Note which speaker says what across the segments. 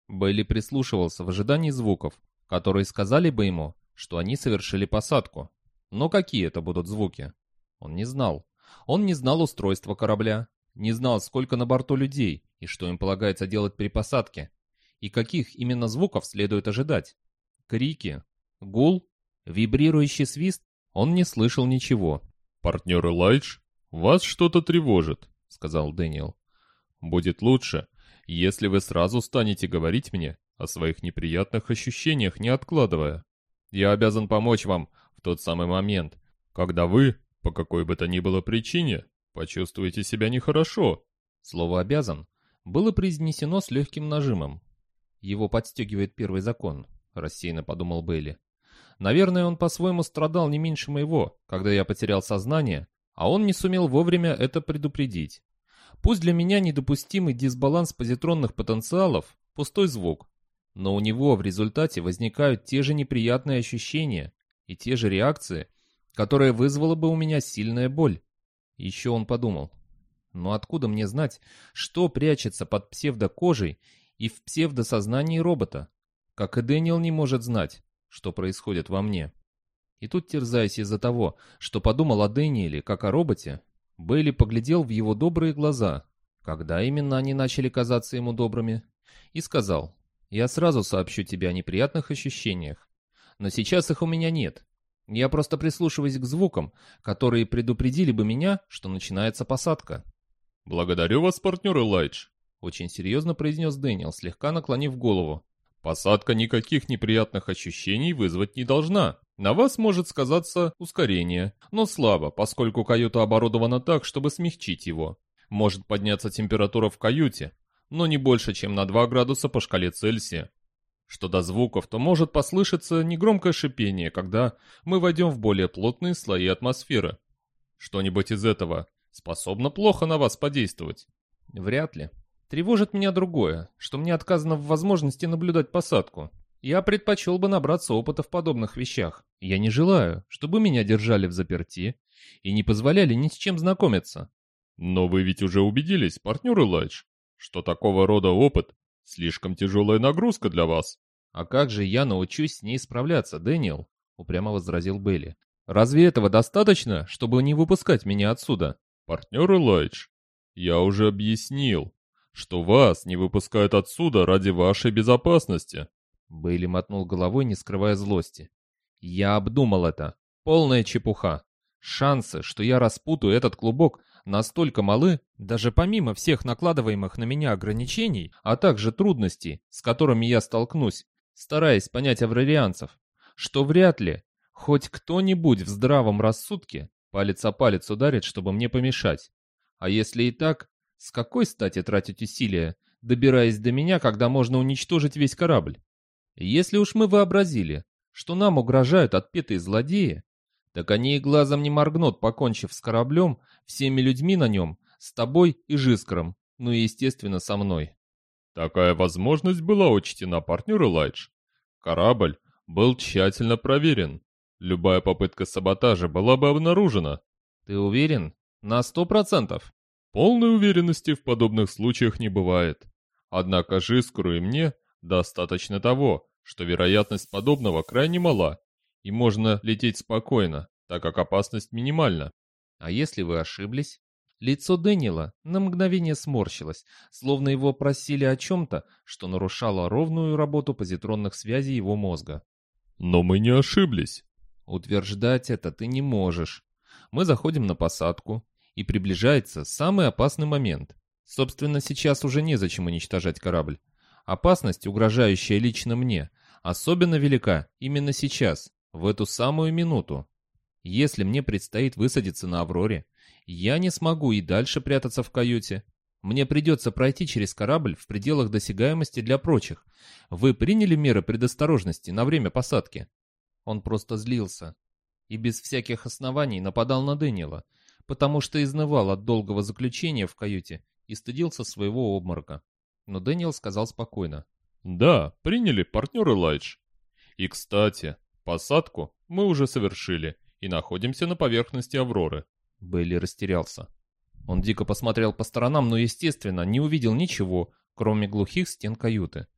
Speaker 1: Бейли прислушивался в ожидании звуков, которые сказали бы ему, что они совершили посадку. Но какие это будут звуки? Он не знал. Он не знал устройства корабля, не знал, сколько на борту людей и что им полагается делать при посадке, и каких именно звуков следует ожидать. Крики, гул, вибрирующий свист, он не слышал ничего.
Speaker 2: «Партнер Элайдж, вас что-то тревожит», — сказал Дэниел. «Будет лучше, если вы сразу станете говорить мне о своих неприятных ощущениях, не откладывая. Я обязан помочь вам в тот самый момент, когда вы, по какой бы то ни было причине, почувствуете себя нехорошо».
Speaker 1: Слово «обязан» было произнесено с легким нажимом. «Его подстегивает первый закон», — рассеянно подумал Бейли. «Наверное, он по-своему страдал не меньше моего, когда я потерял сознание, а он не сумел вовремя это предупредить. Пусть для меня недопустимый дисбаланс позитронных потенциалов — пустой звук, но у него в результате возникают те же неприятные ощущения и те же реакции, которые вызвала бы у меня сильная боль». Еще он подумал: но откуда мне знать, что прячется под псевдокожей и в псевдосознании робота? Как и Дэниел не может знать, что происходит во мне. И тут, терзаясь из-за того, что подумал о Дэниеле как о роботе, Бейли поглядел в его добрые глаза, когда именно они начали казаться ему добрыми, и сказал: «Я сразу сообщу тебе о неприятных ощущениях, но сейчас их у меня нет. Я просто прислушиваюсь к звукам, которые предупредили бы меня, что начинается посадка».
Speaker 2: «Благодарю вас, партнер Элайдж»,
Speaker 1: — очень серьезно произнес Дэниел, слегка наклонив голову.
Speaker 2: «Посадка никаких неприятных ощущений вызвать не должна. На вас может сказаться ускорение, но слабо, поскольку каюта оборудована так, чтобы смягчить его. Может подняться температура в каюте, но не больше, чем на 2 градуса по шкале Цельсия. Что до звуков, то может послышаться негромкое шипение, когда мы войдем в более плотные слои атмосферы. Что-нибудь из этого способно плохо на вас подействовать?»
Speaker 1: «Вряд ли. Тревожит меня другое, что мне отказано в возможности наблюдать посадку. Я предпочел бы набраться опыта в подобных вещах. Я не желаю, чтобы меня держали в заперти и не позволяли ни с чем знакомиться».
Speaker 2: «Но вы ведь уже убедились, партнер Элайдж, что такого рода опыт — слишком тяжелая нагрузка для вас».
Speaker 1: «А как же я научусь с ней справляться, Дэниел?» — упрямо возразил Бейли. «Разве этого достаточно, чтобы не выпускать меня отсюда?»
Speaker 2: «Партнер Элайдж, я уже объяснил, что вас не выпускают отсюда ради вашей безопасности».
Speaker 1: Бейли мотнул головой, не скрывая злости. «Я обдумал это. Полная чепуха. Шансы, что я распутаю этот клубок, настолько малы, даже помимо всех накладываемых на меня ограничений, а также трудностей, с которыми я столкнусь, стараясь понять аврарианцев, что вряд ли хоть кто-нибудь в здравом рассудке палец о палец ударит, чтобы мне помешать. А если и так, с какой стати тратить усилия, добираясь до меня, когда можно уничтожить весь корабль? Если уж мы вообразили, что нам угрожают отпетые злодеи, так они и глазом не моргнут, покончив с кораблем, всеми людьми на нем, с тобой и Жискаром, ну и, естественно, со мной».
Speaker 2: Такая возможность была учтена, партнер Элайдж. Корабль был тщательно проверен. Любая попытка саботажа была бы обнаружена.
Speaker 1: «Ты уверен? На 100%?
Speaker 2: Полной уверенности в подобных случаях не бывает. Однако Жискару и мне достаточно того, что вероятность подобного крайне мала, и можно лететь спокойно, так как опасность минимальна».
Speaker 1: А если вы ошиблись? Лицо Дэниела на мгновение сморщилось, словно его просили о чем-то, что нарушало ровную работу позитронных связей его мозга.
Speaker 2: «Но мы не ошиблись».
Speaker 1: Утверждать это ты не можешь. Мы заходим на посадку, и приближается самый опасный момент. Собственно, сейчас уже незачем уничтожать корабль. Опасность, угрожающая лично мне, особенно велика именно сейчас, в эту самую минуту. Если мне предстоит высадиться на Авроре, я не смогу и дальше прятаться в каюте. Мне придется пройти через корабль в пределах досягаемости для прочих. Вы приняли меры предосторожности на время посадки?» Он просто злился и без всяких оснований нападал на Дэниела, потому что изнывал от долгого заключения в каюте и стыдился своего обморока. Но Дэниел сказал спокойно:
Speaker 2: «Да, приняли, партнер Элайдж. И, кстати, посадку мы уже совершили и находимся на поверхности Авроры».
Speaker 1: Бейли растерялся. Он дико посмотрел по сторонам, но, естественно, не увидел ничего, кроме глухих стен каюты.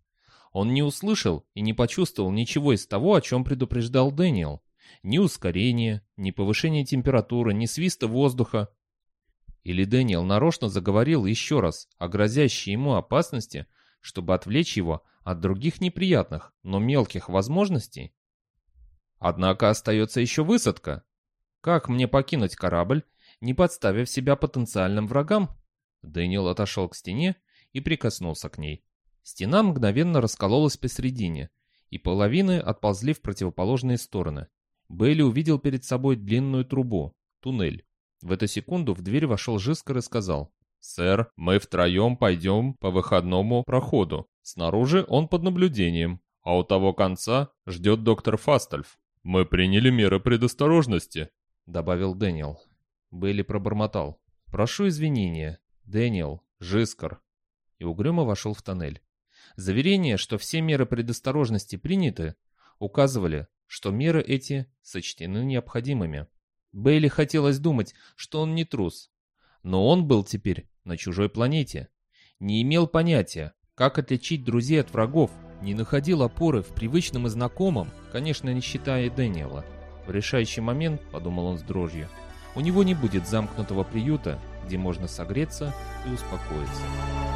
Speaker 1: Он не услышал и не почувствовал ничего из того, о чем предупреждал Дэниел. Ни ускорения, ни повышения температуры, ни свиста воздуха. Или Дэниел нарочно заговорил еще раз о грозящей ему опасности, чтобы отвлечь его от других неприятных, но мелких возможностей? Однако остается еще высадка. Как мне покинуть корабль, не подставив себя потенциальным врагам? Дэниел отошел к стене и прикоснулся к ней. Стена мгновенно раскололась посередине, и половины отползли в противоположные стороны. Бейли увидел перед собой длинную трубу, туннель. В эту секунду в дверь вошел Жискар и сказал: «Сэр, мы втроем пойдем по выходному проходу. Снаружи он под наблюдением, а у того конца ждет доктор Фастальф». «Мы приняли меры предосторожности», — добавил Дэниел. Бейли пробормотал: «Прошу извинения, Дэниел, Жискар», и угрюмо вошел в тоннель. Заверения, что все меры предосторожности приняты, указывали, что меры эти сочтены необходимыми. Бейли хотелось думать, что он не трус. Но он был теперь на чужой планете. Не имел понятия, как отличить друзей от врагов, не находил опоры в привычном и знакомом, конечно, не считая Дэниела. В решающий момент, подумал он с дрожью, у него не будет замкнутого приюта, где можно согреться и успокоиться.